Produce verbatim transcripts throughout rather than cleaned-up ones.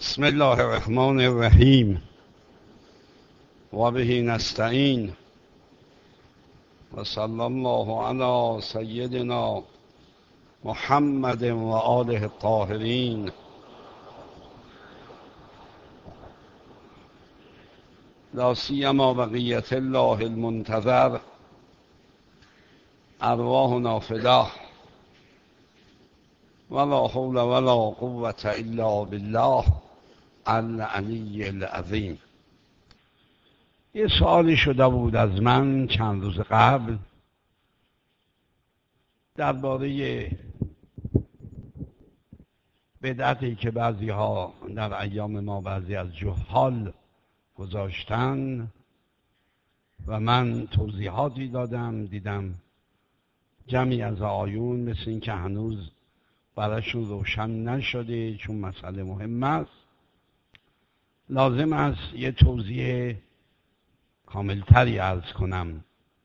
بسم الله الرحمن الرحیم و به نستعین و صلی الله علی سیدنا محمد و آله الطاهرین. لا سیما بقیت الله المنتظر ارواحنا فداه ولا حول ولا قوة الا بالله العلی العظیم. یه سوالی شده بود از من چند روز قبل درباره بدعتی که بعضی ها در ایام ما بعضی از جهال گذاشتن و من توضیحاتی دادم. دیدم جمعی از آیون مثل این که هنوز براشون روشن نشده، چون مسئله مهم است. لازم است یه توضیح کاملتری عرض کنم.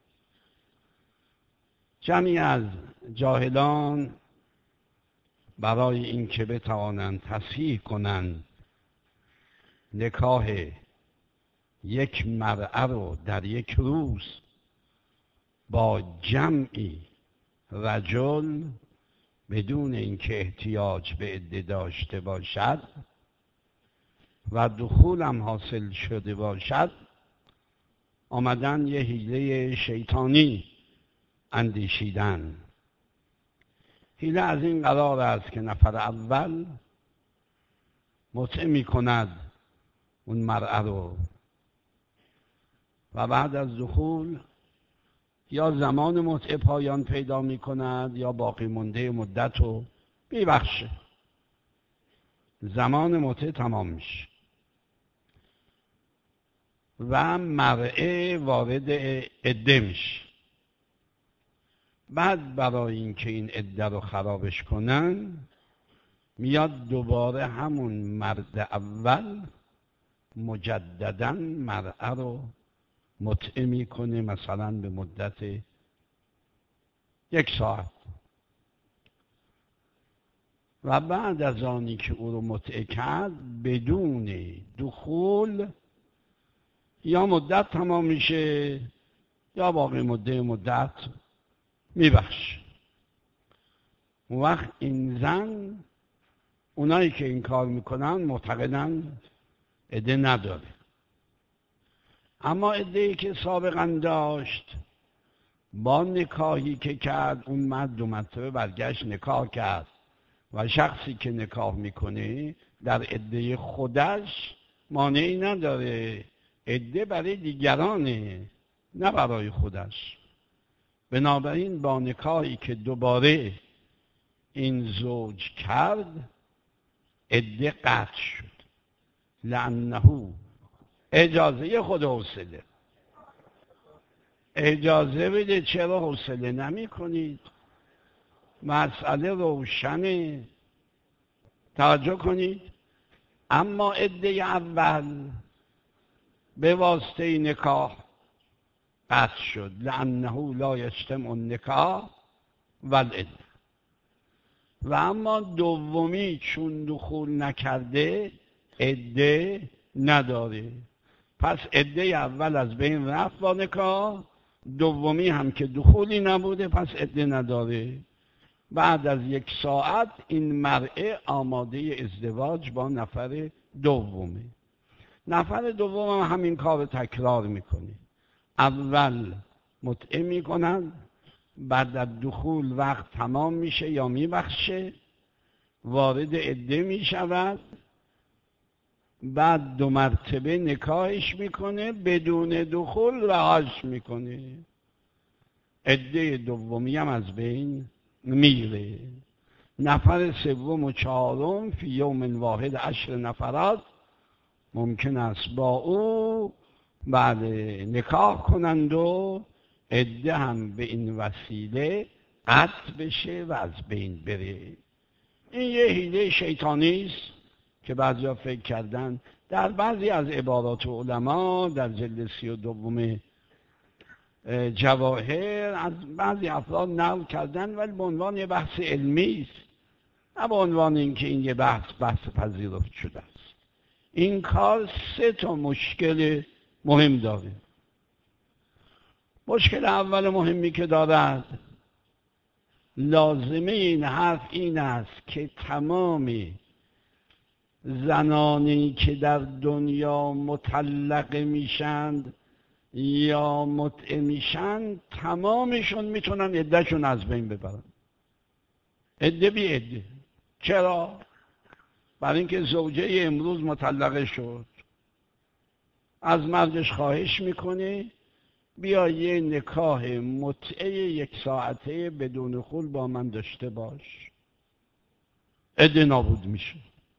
جمعی از جاهلان برای اینکه بتوانند تصحیح کنند نکاح یک مرأة رو در یک روز با جمعی رجل بدون اینکه احتیاج به عده داشته باشد و دخول هم حاصل شده باشد، آمدن یه حیله شیطانی اندیشیدن. حیله از این قرار است که نفر اول متعه می کند اون مرأة رو و بعد از دخول یا زمان متعه پایان پیدا می کند یا باقی مونده مدت رو میبخشه. زمان متعه تمام میشه و مرأة وارد عده میشه. بعد برای اینکه این عده رو خرابش کنن میاد دوباره همون مرد اول مجددا مرأة رو متعه میکنه، مثلا به مدت یک ساعت، و بعد از آنی که او رو متعه کرد بدون دخول یا مدت تمام میشه یا باقی مده مدت میبخش. اون وقت این زن، اونایی که این کار میکنن معتقدن عده نداره، اما عده‌ای که سابقا داشت با نکاحی که کرد اون مرد دو مرتبه برگشت نکاح کرد و شخصی که نکاح میکنه در عده خودش مانعی نداره. عده برای دیگرانه نه برای خودش. بنابراین با نکاحی که دوباره این زوج کرد عده قطع شد. لعنه اجازه خود حوصله اجازه بده. چرا حوصله نمی کنید؟ مسئله روشنه، توجه کنید. اما عده اول به واسطه نکاح قطع شد. لأنه لا یجتمع النکاح والعده. و اما دومی چون دخول نکرده عده نداره، پس عده اول از بین رفت با نکاح، دومی هم که دخولی نبوده پس عده نداره. بعد از یک ساعت این مرأة آماده ازدواج با نفر دومه. نفر دوم هم همین کار تکرار میکنه. اول متعه میکنن، بعد از دخول وقت تمام میشه یا میبخشه، وارد عده میشود، بعد دو مرتبه نکاحش میکنه، بدون دخول رهاش میکنه. عده دومی هم از بین میره. نفر سوم و چهارم فی یوم واحد عشر نفرات ممکن است با او بعد نکاح کنند و عده هم به این وسیله قطع بشه و از بین بره. این یه حیله شیطانی است که بعضیا فکر کردن. در بعضی از عبارات علما در جلد سی و دوم جواهر از بعضی افراد نقل کردن، ولی به عنوان یه بحث علمی است، نه به عنوان اینکه این یه بحث بحث پذیرفته شده است. این کار سه تا مشکل مهم داره. مشکل اول مهمی که دارد، لازمه این حرف این است که تمام زنانی که در دنیا مطلق میشند یا متعه میشند، تمامشون میتونن عدهشون از بین ببرن. عده بی عده. چرا؟ برای اینکه زوجه امروز مطلقه شد، از مردش خواهش میکنه بیا یه نکاح متعه یک ساعته بدون خل با من داشته باش. عده نابود میشه.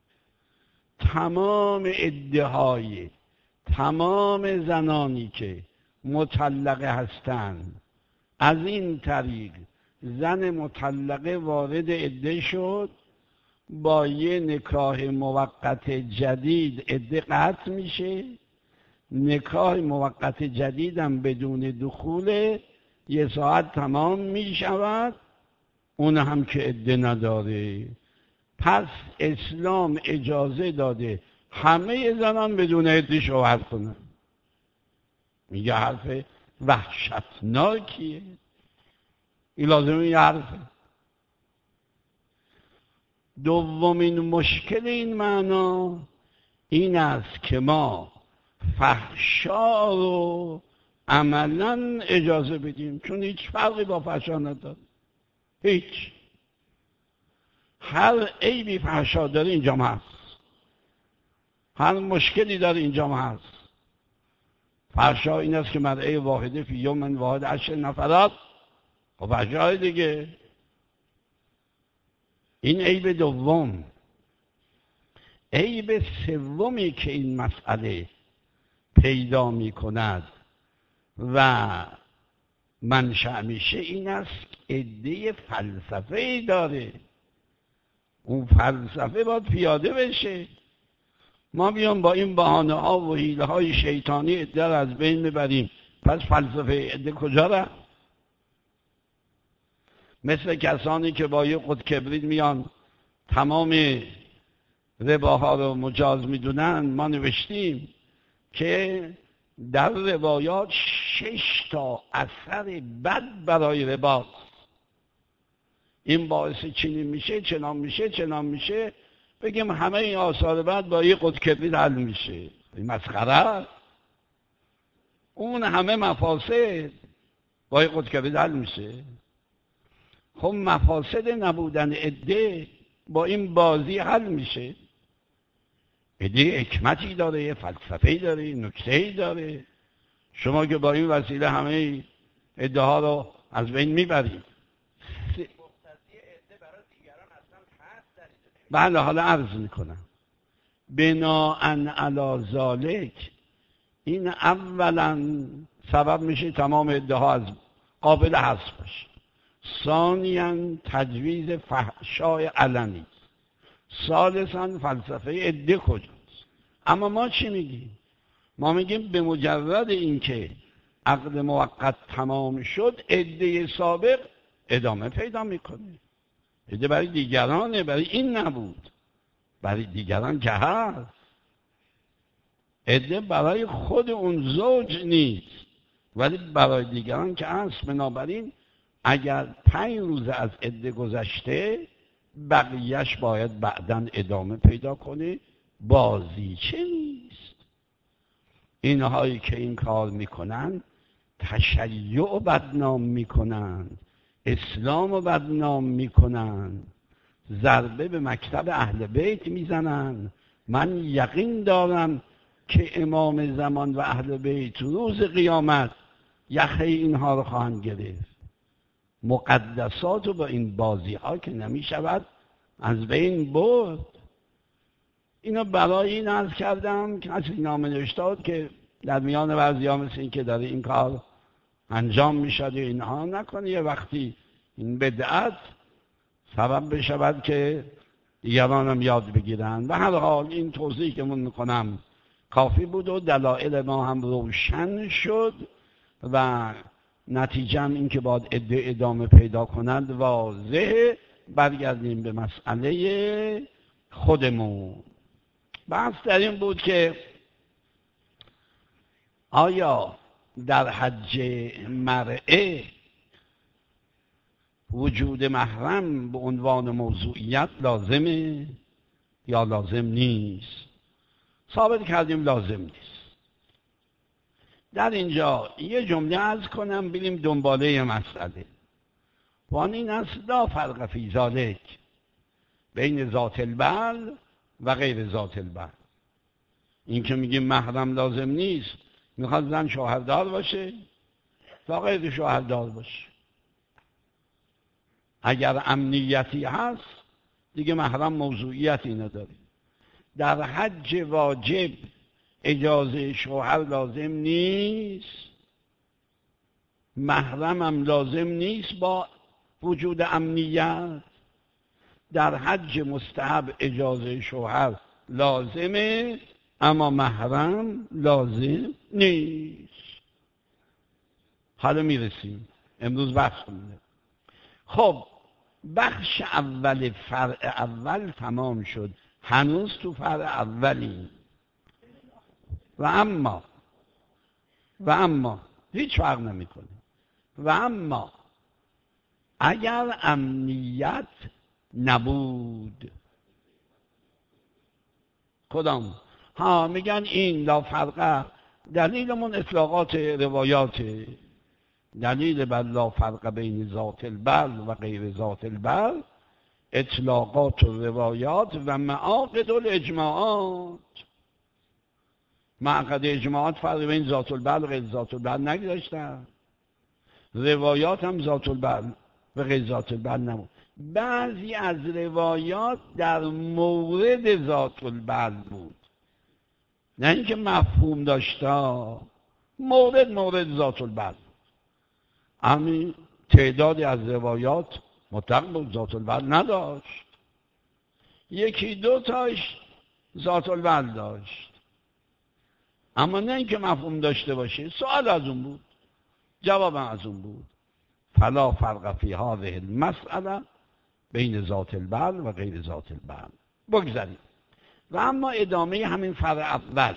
تمام عده‌های تمام زنانی که مطلقه هستند، از این طریق زن مطلقه وارد عده شد، با یه نکاح موقت جدید عده قطع میشه. نکاح موقت جدیدم بدون دخول یه ساعت تمام میشود، اون هم که عده نداره. پس اسلام اجازه داده همه زنان بدون عده شوهر کنن. میگه حرف وحشتناکیه. این لازمه یه حرفه. دومین مشکل این معنا این است که ما فحشا رو عملا اجازه بدیم، چون هیچ فرقی با فحشا نداره. هیچ. هر عیبی فحشا داره اینجا هست، هر مشکلی داره اینجا هست. فحشا این است که مرعه واحده فی یوم واحد عشر نفرات، خب فحشا دیگه. این عیب دوم. عیب سومی که این مسئله پیدا می کند و منشأ میشه این است عده فلسفه‌ای داره. اون فلسفه باید پیاده بشه. ما بیام با این بهانه ها و حیله های شیطانی عده را از بین میبریم، پس فلسفه عده کجا رفت؟ مثل کسانی که با یه قط کبریت میان تمام رباها رو مجاز میدونن. ما نوشتیم که در روایات شش تا اثر بد برای رباست. این باعث چنین میشه، چنان میشه، چنان میشه، بگیم همه این آثار بد با یه قط کبریت حل میشه. این مسخره. اون همه مفاسد با یه قط کبریت حل میشه. خب مفاسد نبودن عده با این بازی حل میشه. عده حکمتی داره، یه فلسفه‌ای داره، نکته‌ای داره. شما که با این وسیله همه عده ها رو از بین میبرید. بله، حالا عرض میکنم. بناءً علی ذالک این اولا سبب میشه تمام عده ها از قابل حذف بشه. ثانیاً تجویز فحشای علنی. ثالثاً فلسفه عده کجاست؟ اما ما چی میگیم؟ ما میگیم به مجرد اینکه عقد موقت تمام شد، عده سابق ادامه پیدا میکنه. عده برای دیگرانه، برای این نبود، برای دیگران که هست. عده برای خود اون زوج نیست، ولی برای دیگران که هست. بنابراین اگر پنج روز از عده گذشته، بقیهش باید بعداً ادامه پیدا کنه. بازی چه نیست. اینهایی که این کار میکنن تشیع بدنام میکنن، اسلام رو بدنام میکنن، ضربه به مکتب اهل بیت میزنن. من یقین دارم که امام زمان و اهل بیت روز قیامت یخه اینها رو خواهند گرفت. مقدسات رو با این بازی ها که نمی شود از بین برد. اینو برای این عرض کردم که کسی نامه نوشته که در میان بعضی ها مثل این که داره این کار انجام می شده اینها نکنه یه وقتی این بدعت سبب بشود که دیگران هم یاد بگیرن. به هر حال این توضیحی که من میکنم کافی بود و دلایل ما هم روشن شد و نتیجه هم این که باید عده ادامه پیدا کنند واضحه. برگردیم به مسئله خودمون. بحث در این بود که آیا در حج مرعه وجود محرم به عنوان موضوعیت لازمه یا لازم نیست؟ ثابت کردیم لازم نیست. در اینجا یه جمله عرض کنم بریم دنباله مسئله. وان این است لا فرق فی ذالک بین ذات البل و غیر ذات البل. این که میگیم محرم لازم نیست، میخواد زن شوهردار باشه تا غیر شوهردار باشه. اگر امنیتی هست دیگه محرم موضوعیتی نداره. در حج واجب اجازه شوهر لازم نیست، محرم هم لازم نیست با وجود امنیت. در حج مستحب اجازه شوهر لازمه اما محرم لازم نیست. حالا میرسیم امروز بحث کنیم. خب بخش اول فرع اول تمام شد، هنوز تو فرع اولی. و اما و اما هیچ فرق نمیکنه. و اما اگر امنیت نبود، کدام؟ ها میگن این لا فرقه، دلیلمون اطلاقات روایات، دلیل بر لا فرق بین ذات البل و غیر ذات البل اطلاقات و روایات و معاقد الاجماعات. معقد اجماعات فرق بین ذات البل و غیر ذات البل نگذاشتن، روایات هم ذات البل و غیر ذات البل نمود. بعضی از روایات در مورد ذات البل بود، نه اینکه مفهوم داشتا، مورد مورد ذات البل. همین تعدادی از روایات مطلق بود، ذات البل نداشت. یکی دو تاش ذات البل داشت، اما نه اینکه مفهوم داشته باشه. سوال از اون بود، جواب از اون بود. فلا فرق فی هذه المسئله بین ذات البل و غیر ذات البل. بگذاریم. و اما ادامه همین فرع اول،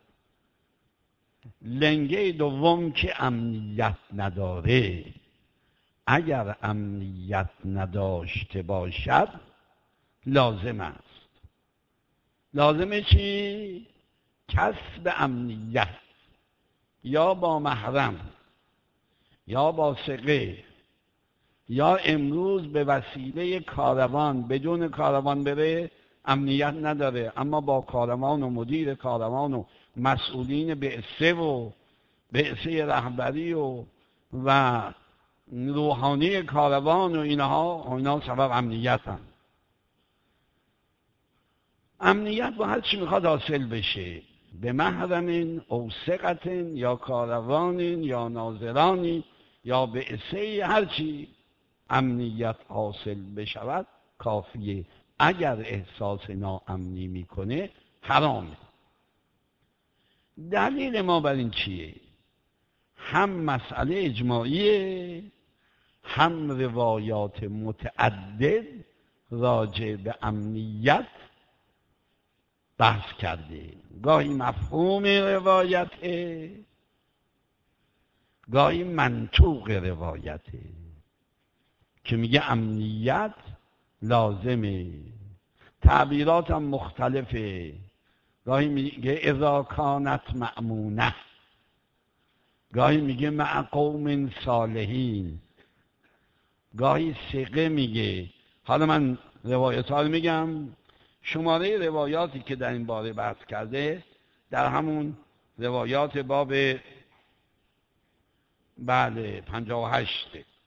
لنگه دوم که امنیت نداره. اگر امنیت نداشته باشد لازم است. لازمه چی؟ کسب امنیت، یا با محرم یا با ثقه، یا امروز به وسیله کاروان. بدون کاروان بره امنیت نداره، اما با کاروان و مدیر کاروان و مسئولین بعثه و بعثه رهبری و و روحانی کاروان و اینها اینا سبب امنیت هم. امنیت با هر چی میخواد حاصل بشه، به محرم او ثقت یا کاروان یا ناظرانی یا بعثه، هر چی امنیت حاصل بشود کافیه. اگر احساس ناامنی میکنه حرامه. دلیل ما بر این چیه؟ هم مسئله اجماعیه، هم روایات متعدد راجع به امنیت بحث کرده. گاهی مفهوم روایته، گاهی منطوق روایته که میگه امنیت لازمه. تعبیرات هم مختلفه. گاهی میگه اذا کانت مأمونة، گاهی میگه مع قوم صالحین، گاهی ثقه میگه. حالا من روایت ها رو میگم. شماره روایاتی که در این باره بحث کرده در همون روایات باب بله پنجاه و هشت.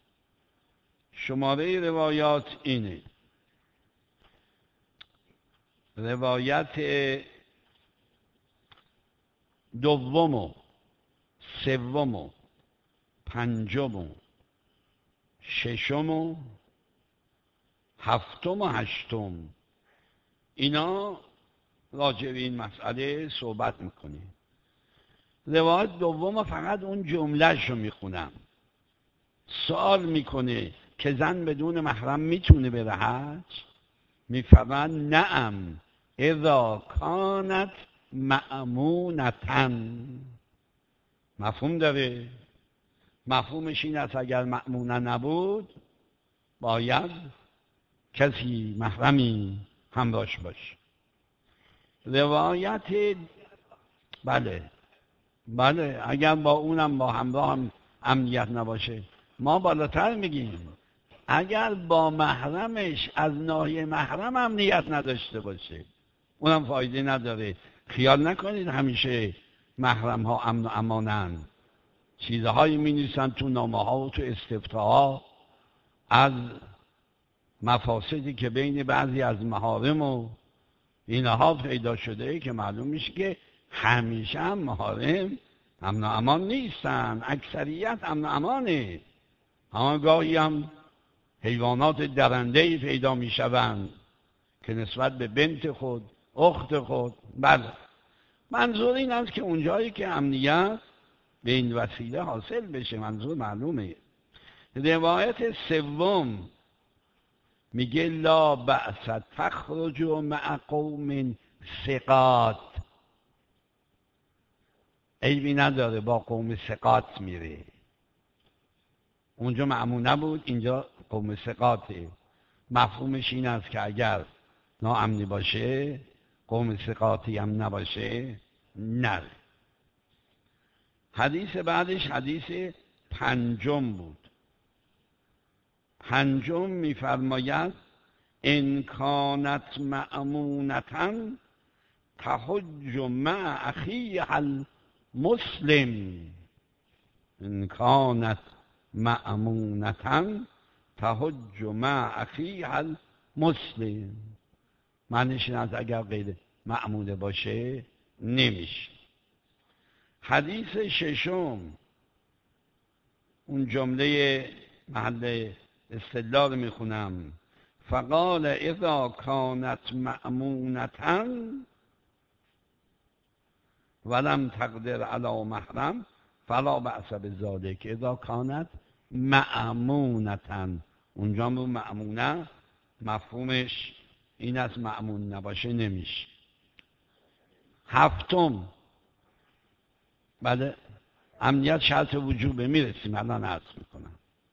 شماره روایات اینه: روایت دوم و سوم و پنجم و ششم و هفتم و هشتم، اینا راجع به این مسئله صحبت میکنه. روایت دوم فقط اون جمله‌شو میخونم. سوال میکنه که زن بدون محرم میتونه بره حج؟ میفرماید نعم اذا کانت مأمونتن. مفهوم داره؟ مفهومش این است اگر مأمونه نبود باید کسی محرمی همراهش باشه. روایت بله بله اگر با اونم با همراه هم امنیت نباشه. ما بالاتر میگیم اگر با محرمش از ناحیه محرم امنیت نداشته باشه اونم فایده نداره. خیال نکنید همیشه محرم ها امن و امانن. چیزهایی می نویسن تو نامه ها و تو استفتاها از مفاسدی که بین بعضی از محارم و اینها پیدا شده که معلوم میشه که همیشه هم محارم امن و امان نیستن. اکثریت امن و امانه، اما گاهی هم حیوانات درنده‌ای پیدا میشوند که نسبت به بنت خود، اخت خود. بله، منظور این است که اونجایی که امنیت به این وسیله حاصل بشه، منظور معلومه. روایت سوم میگه لا بأس تخرج مع قوم ثقات. عیبی نداره با قوم ثقات میره. اونجا مأمون نبود، اینجا قوم ثقاته. مفهومش این است که اگر ناامنی باشه، قوم ثقاتی هم نباشه، نره. حدیث بعدش حدیث پنجم بود. پنجم میفرماید ان کانت مأمونةً تحج مع اخیها المسلم. ان کانت مأمونةً تحج مع اخیها المسلم. معنیش این است اگر غیر مأمونه باشه نمیشه. حدیث ششم، اون جمله محل استدلال میخونم. فقال اذا کانت مأمونةً ولم تقدر علی محرم فلا بأس بذلک. اذا کانت مأمونةً، اونجا رو مأمونه مفهومش این است مأمون نباشه نمیشه. هفتم، بله امنیت شرط وجوبه، میرسیم الان عرض میکنم.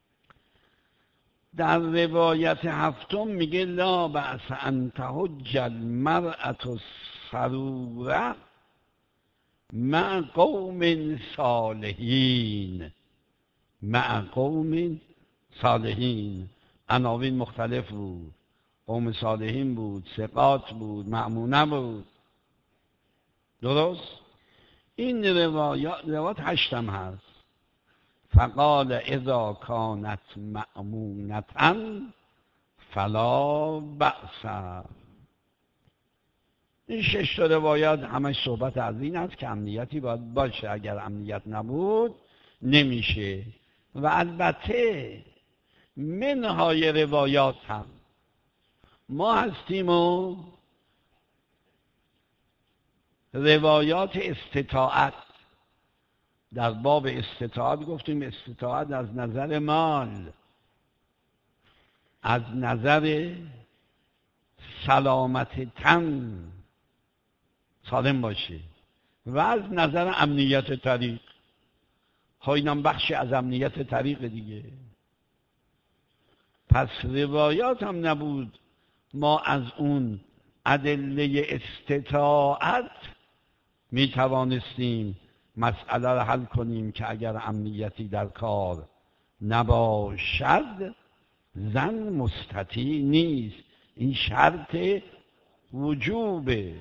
در روایت هفتم میگه لا بأس ان تحج المرأة السروره مع قوم صالحین. مع قوم صالحین، عناوین مختلف بود. قوم صالحین بود، ثقات بود، مأمونه بود. درست؟ این روایات روایات هشتم هست. فقال اذا کانت مأمونةً فلا بأس. این شش تا روایات همش صحبت از این است که امنیتی باید باشه. اگر امنیت نبود نمیشه. و البته منهای روایات هم ما هستیم و روایات استطاعت. در باب استطاعت گفتیم استطاعت از نظر مال، از نظر سلامت تن سالم باشه و از نظر امنیت طریق. ها اینم بخشی از امنیت طریق دیگه. پس روایات هم نبود ما از اون ادله استطاعت می توانستیم مسئله را حل کنیم که اگر امنیتی در کار نباشد زن مستطیع نیست. این شرط وجوبه.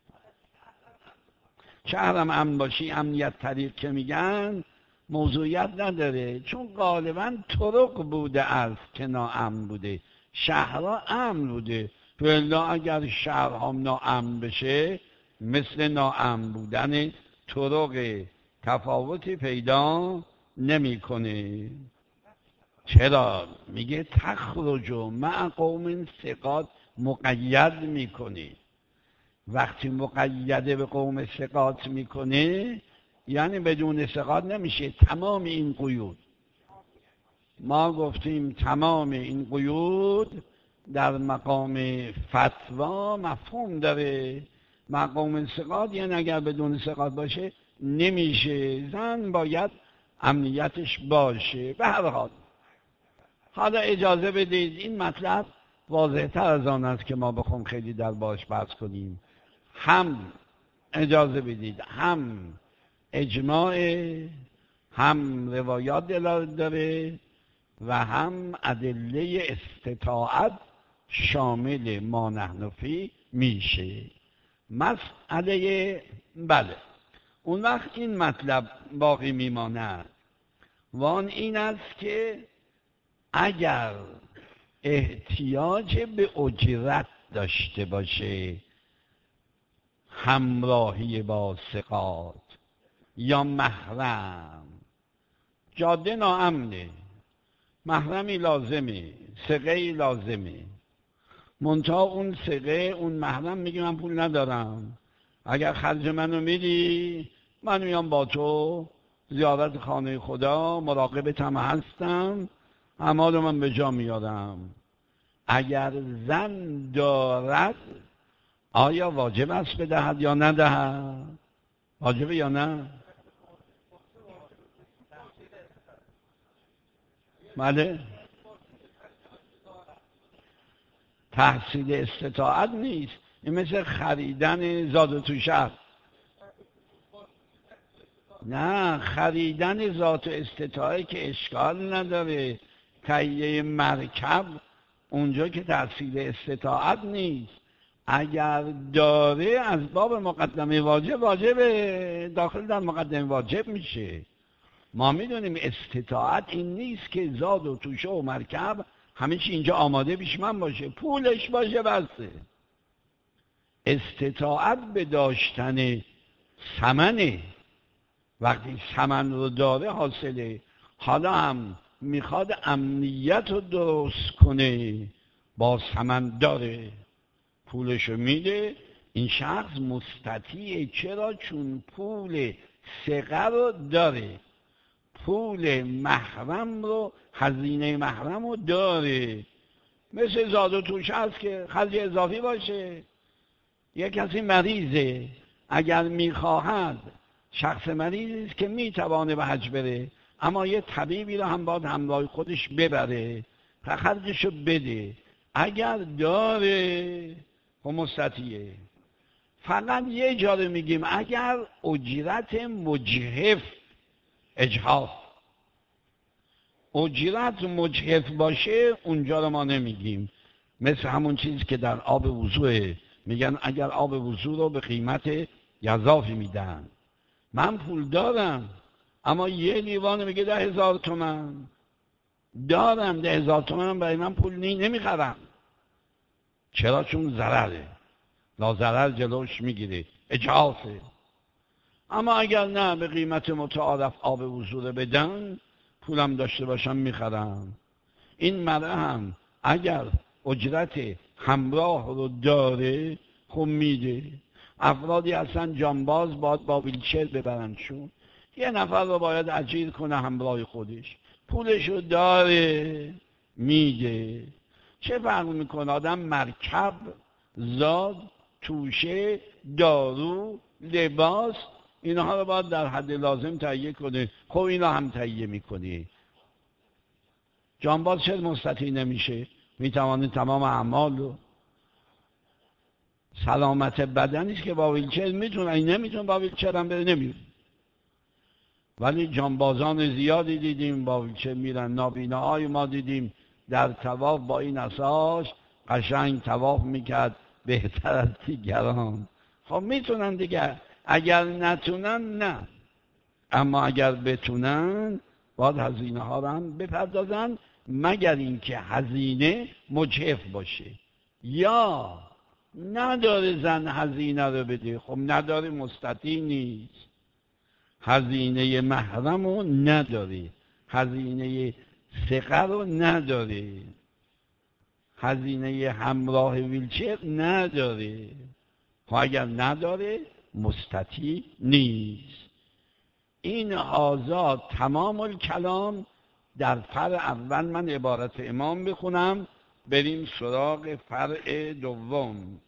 شهرم امن باشی، امنیت طریق که میگن موضوعیت نداره، چون غالبا طرق بوده است که ناامن بوده، شهرها امن بوده. فعلا اگر شهرها ناامن بشه مثل ناامن بودن طرق تفاوتی پیدا نمیکنه. چرا؟ میگه تخرج مع قوم ثقات، مقید میکنه. وقتی مقیده به قوم ثقات میکنه یعنی بدون ثقات نمیشه. تمام این قیود، ما گفتیم تمام این قیود در مقام فتوا مفهوم داره، مقام ثقات یعنی اگر بدون ثقات باشه نمیشه، زن باید امنیتش باشه. به هر حال حالا اجازه بدید این مطلب واضح تر از آن است که ما بخوام خیلی در باش بحث کنیم. هم اجازه بدید هم اجماع، هم روایات دلالت داره و هم ادله استطاعت شامل ما نحن فی میشه. مسئله بله اون وقت این مطلب باقی میماند و آن این است که اگر احتیاج به اجرت داشته باشه همراهی با ثقات یا محرم، جاده ناامنه، محرمی لازمه، ثقه‌ای لازمه، منتها اون ثقه اون محرم میگه من پول ندارم، اگر خرج منو میدی من میام با تو زیارت خانه خدا، مراقبتم هستم، اعمال من به جا میارم. اگر زن دارد آیا واجب است بدهد یا ندهد؟ واجبه یا نه؟ بله تحصیل استطاعت نیست، این مثل خریدن زاد و توشه است. نه خریدن ذات استطاعه که اشکال نداره، تهیه مرکب اونجا که تحصیل استطاعت نیست، اگر داره از باب مقدمه واجب واجبه، داخل در مقدمه واجب میشه. ما میدونیم استطاعت این نیست که زاد و توشه و مرکب همه چی اینجا آماده پیش من باشه، پولش باشه بسته. استطاعت به داشتن ثمنه، وقتی ثمن رو داره حاصله. حالا هم میخواد امنیت رو درست کنه، با ثمن داره، پولش رو میده، این شخص مستطیعه. چرا؟ چون پول ثقه رو داره، پول محرم رو، هزینه محرم رو داره. مثل زاد و توشه است که خرج اضافی باشه. یک کسی مریضه، اگر میخواهد، شخص مریضی است که میتوانه به حج بره اما یه طبیبی رو هم باید همراه خودش ببره و خرجشو بده، اگر داره خب مستطیعه. فقط یه جاره میگیم اگر اجرت مجحف، اجحاف اجرت مجحف باشه اونجا رو ما نمیگیم. مثل همون چیزی که در آب وضوء میگن اگر آب وضوء رو به قیمت گزافی میدن، من پول دارم اما یه لیوان میگه ده هزار تومن دارم، ده هزار تومن برای من پول نی نمیخرم. چرا؟ چون ضرره، لا ضرر جلوش میگیره، اجحافه. اما اگر نه به قیمت متعارف آب وضوء بدن، پولم داشته باشم میخرم. این مرأه هم اگر اجرت همراه رو داره خب میده. افرادی هستن جانباز باید با ویلچر ببرنشون، یه نفر رو باید اجیر کنه همراه خودش، پولش رو داره میده. چه فرق میکنه؟ آدم مرکب، زاد، توشه، دارو، لباس، اینها رو باید در حد لازم تهیه کنه. خب اینا هم تهیه میکنه. جانباز چه مستطیع نمیشه؟ میتوانه تمام اعمال رو. سلامت بدنیست که با ویلچر میتونه، این نمیتونه با ویلچر هم بره، نمیره. ولی جانبازان زیادی دیدیم با ویلچر میرن. نابیناهای ما دیدیم در طواف با این اساس قشنگ طواف میکرد بهتر از دیگران. خب میتونن دیگه، اگر نتونن نه، اما اگر بتونن باید هزینه ها رو هم بپردازن، مگر اینکه هزینه مجحف باشه یا نداره زن هزینه رو بده. خب نداره مستطیع نیست، هزینه محرم رو نداره، هزینه ثقه رو نداره، هزینه همراه ویلچر نداره. خب اگر نداره مستطیع نیست. این آزاد تمام الکلام. در فر اول من عبارت امام بخونم بریم سراغ فرع دوم.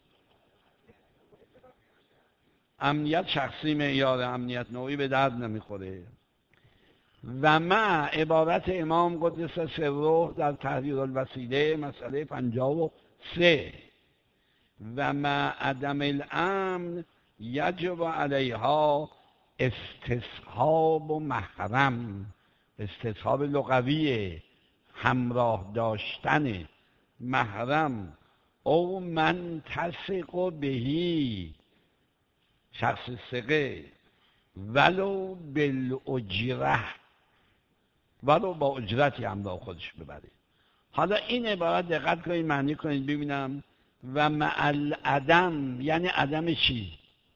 امنیت شخصی معیار، امنیت نوعی به درد نمیخوره. و مع عبارت امام قدس سره در تحریر الوسیله مسئله پنجاه و سه و مع عدم الامن یجب علیها استصحاب و محرم. استصحاب لغویه، همراه داشتن محرم او من تثق بهی، شخص ثقه، ولو بالاجره، ولو با اجرتی همراه خودش ببره. حالا این عبارت دقت کنید معنی کنید ببینم. و مع العدم یعنی عدم چی؟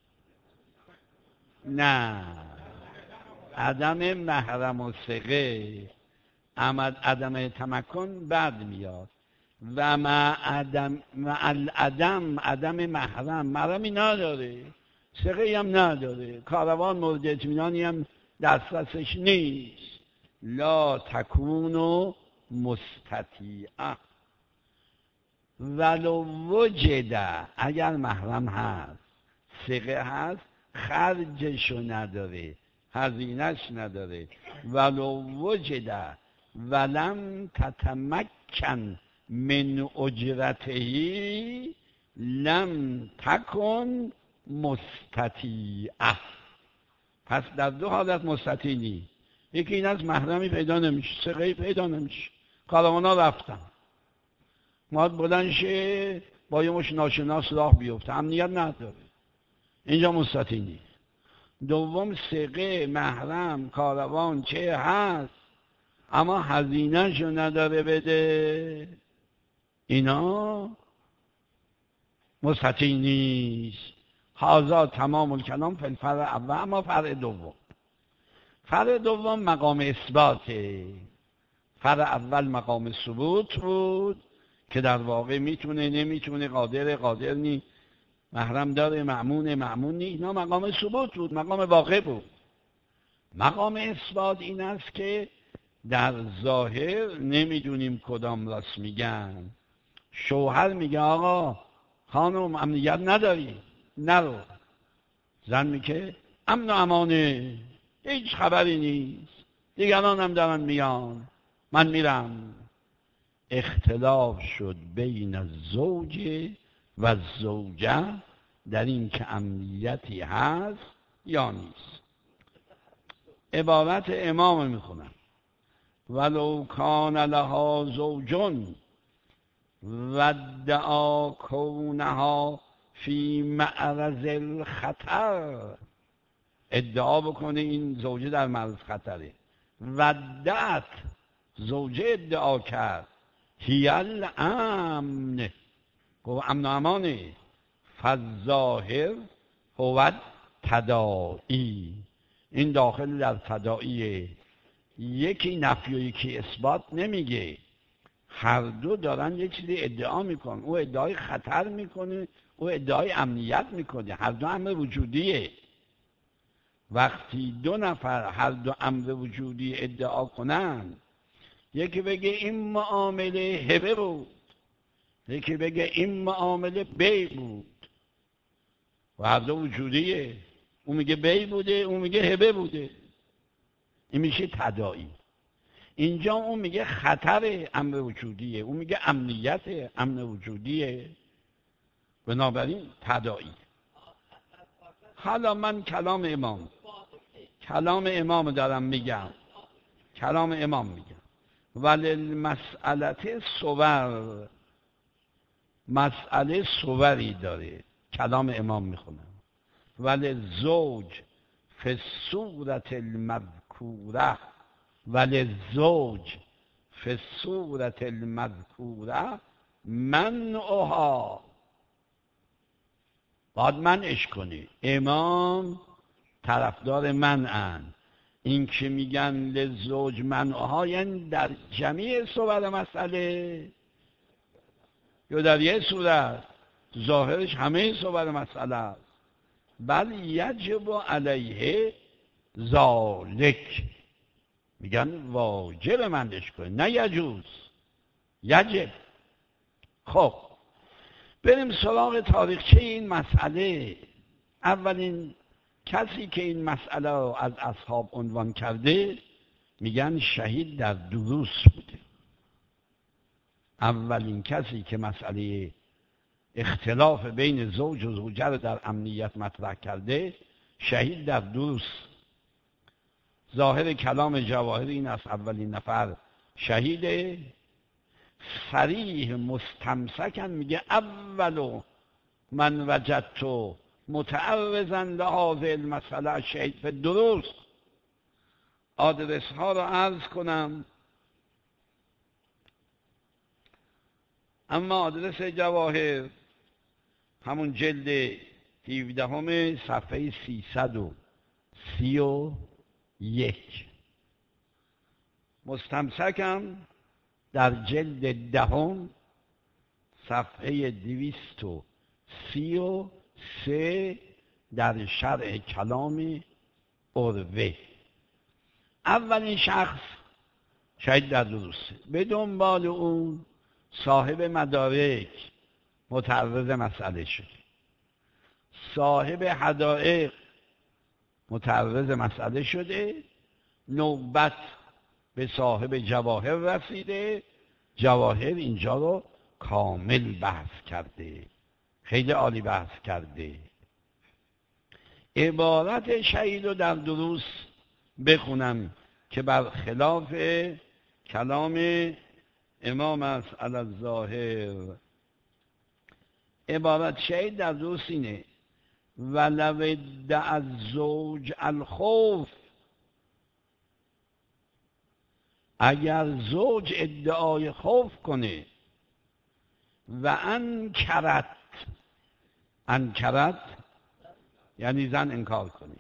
نه، عدم محرم و ثقه. عدم تمکن بعد میاد. و مع عدم مع العدم عدم محرم، محرمی نداره، ثقه هم نداره، کاروان مورد اطمینانی هم دسترسش نیست. لا تکونو مستطیعه ولو وجد، اگر محرم هست، ثقه هست، خرجشو نداره، هزینهش نداره. ولو وجد ولم تتمکن من اجرتهی لم تکن مستطیعه. پس در دو حالت مستطیع نیست. یکی این از محرمی پیدا نمیشه، ثقه‌ای پیدا نمیشه، کاروانا رفتن، ماد بلند شه با یه مش ناشناس راه بیفته، امنیت نداره، اینجا مستطیع نیست. دوم ثقه، محرم، کاروان چه هست اما هزینه شو نداره بده، اینا مستطیع نیست. هذا تمام الکلام فی الفرع اول. اما فرع دوم، فرع دوم مقام اثباته. فرع اول مقام ثبوت بود که در واقع میتونه نمیتونه، قادر قادر نی، محرم داره مأمون مأمون نی، اینا مقام ثبوت بود، مقام واقع بود. مقام اثبات این است که در ظاهر نمیدونیم کدام راست میگن. شوهر میگه آقا خانم امنیت نداری نرو، زن میگه امن و امانه، هیچ خبری نیست، دیگران هم دارن میان من میرم. اختلاف شد بین الزوج و الزوجه در این که امنیتی هست یا نیست. عبارت امام میخونم: ولو کان لها زوجون و ادعا کونها فی معرض الخطر، ادعا بکنه این زوجه در معرض خطره، ودعت، زوجه ادعا کرد، هی الامن، گفت امن و امانه، فالظاهر هو تداعی، این داخل در تداعیه. یکی نفی و یکی اثبات نمیگه، هر دو دارن یک چیزی ادعا میکنن. او ادعای خطر میکنه، او ادعای امنیت میکنه، هر دو امر وجودیه. وقتی دو نفر هر دو امر وجودی ادعا کنن، یکی بگه این معامله هبه بود، یکی بگه این معامله بی بود، و هر دو وجودیه، اون میگه بی بوده، اون میگه هبه بوده، این میشه تداعی. اینجا اون میگه خطر امر وجودیه، اون میگه امنیت امن وجودیه، بنابراین تداعی. حالا من کلام امام کلام امام دارم میگم، کلام امام میگم. ولی مسئله صور، مسئله صوری داره، کلام امام میخونم. ولی زوج فی صورت المذکوره، ولی زوج فی صورت المذکوره منعها، باید منعش کنی. امام طرفدار منعن. این که میگن لزوج منعها یعنی در جمیع صور مسئله یا در یه صورت، ظاهرش همه صور مسئله است. بل یجب علیه ذالک، میگن واجب منعش کنی، نه یجوز، یجب. خب بریم سراغ تاریخچه این مسئله. اولین کسی که این مسئله رو از اصحاب عنوان کرده میگن شهید در دروس بوده. اولین کسی که مسئله اختلاف بین زوج و زوجه رو در امنیت مطرح کرده شهید در دروس. ظاهر کلام جواهر این است اولین نفر شهیده. صریح مستمسکن میگه اولو من وجدتو متعرضا لهذه المسئله شهید فی الدروس. آدرس ها رو عرض کنم، اما آدرس جواهر همون جلد هفده همه صفحه سیصد و سی و یک. مستمسکم در جلد دهم صفحه دویست و سی و سه در شرح کلام عروه. اولین شخص شهید در دروسه. به دنبال اون صاحب مدارک متعرض مسئله شده، صاحب حدائق متعرض مسئله شده، نوبت به صاحب جواهر رسیده. جواهر اینجا رو کامل بحث کرده، خیلی عالی بحث کرده. عبارت شهید رو در دروس بخونم که برخلاف کلام امام است علی الظاهر. عبارت شهید در دروس اینه ولو ادعى الزوج الخوف. اگر زوج ادعای خوف کنه و انکرت، انکرت یعنی زن انکار کنه،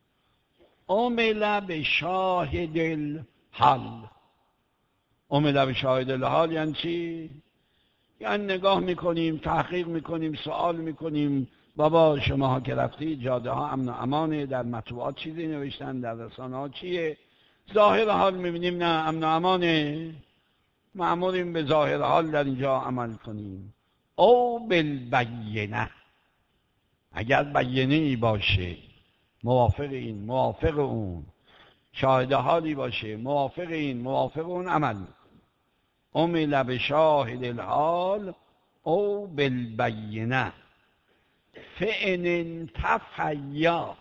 عمل به شاهد الحال. عمل به شاهد الحال یعنی چی؟ یعنی نگاه میکنیم، تحقیق میکنیم، سوال میکنیم. بابا شماها که رفتی جاده ها امن و امانه، در مطبوعات چیزی نوشتن، در رسانه ها چیه؟ ظاهر حال میبینیم نه امن و امانه، مأموریم به ظاهر حال در اینجا عمل کنیم. او بالبینه، اگر بینه ای باشه موافق این موافق اون، شاهد حالی باشه موافق این موافق اون عمل میکنیم. عمل به شاهد الحال او بالبینه فان انتفیا.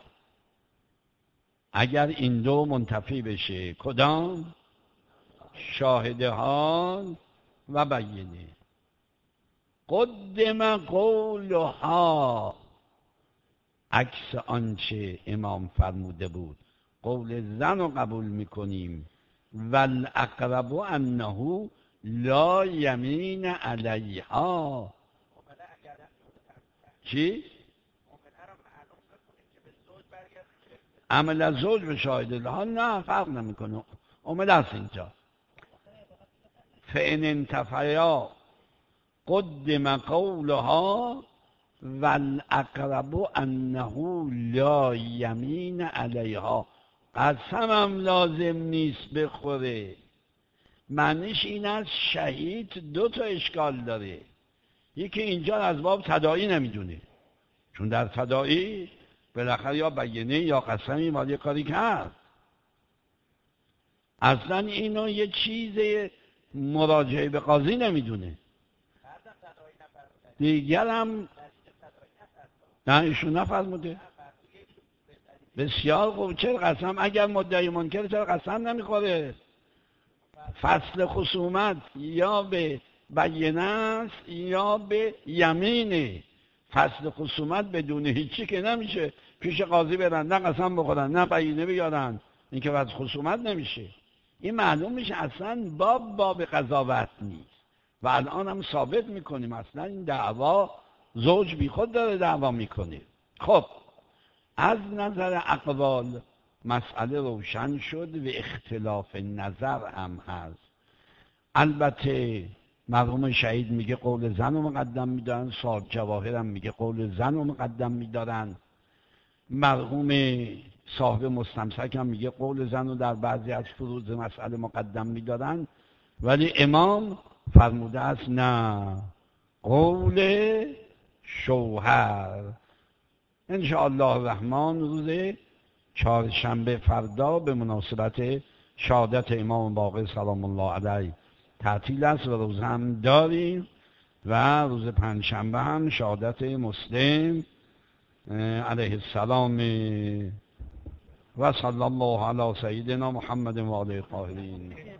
اگر این دو منتفی بشه، کدام؟ شاهد حال و بینه. قدم قولها، عکس آنچه امام فرموده بود، قول زن رو قبول میکنیم. والاقرب انه لا یمین علیها. چی؟ عمل از زوج به شاهد الحال نه فرق نمیکنه، عمل است اینجا. فان انتفیا قدم قولها والاقرب انه لا یمین علیها. قسمم لازم نیست بخوره. معنیش این است شهید دو تا اشکال داره. یکی اینجا از باب تداعی نمیدونه، چون در تداعی بالاخره یا بینه یا قسمی مالی کاری کرد. اصلا اینو یه چیز مراجعه به قاضی نمیدونه. دیگر هم نه ایشون نفرموده. بسیار خوب. چرا قسم؟ اگر مدعی منکر چرا قسم نمیخوره؟ فصل خصومت یا به بینه است یا به یمینه. فصل خصومت بدون هیچی که نمیشه. پیش قاضی برن نه قسم بخورن نه بینه بیارن، این که فصل خصومت نمیشه. این معلوم میشه اصلا باب باب قضاوت نیست. و الان هم ثابت میکنیم اصلا این دعوا زوج بی خود داره دعوا میکنه. خب از نظر اقوال مسئله روشن شد و اختلاف نظر هم هست. البته مرحوم شهید میگه قول زن رو مقدم میدارن، صاحب جواهر هم میگه قول زن رو مقدم میدارن، مرحوم صاحب مستمسک هم میگه قول زن رو در بعضی از فروض مسئله مقدم میدارن. ولی امام فرموده است نه، قول شوهر. انشاءالله الرحمن روز چهارشنبه فردا به مناسبت شهادت امام باقر سلام الله علیه تعطیل است و روز هم داریم و روز پنجشنبه هم شهادت مسلم علیه السلام و صلی الله علی سیدنا محمد و آله الطاهرین.